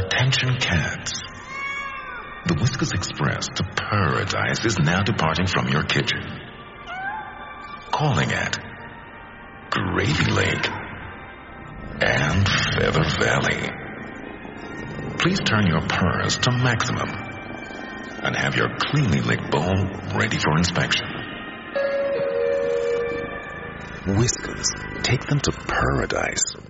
Attention cats. The Whiskas Express to Paradise is now departing from your kitchen. Calling at Gravy Lake and Feather Valley. Please turn your purrs to maximum and have your cleanly licked bowl ready for inspection. Whiskas, take them to paradise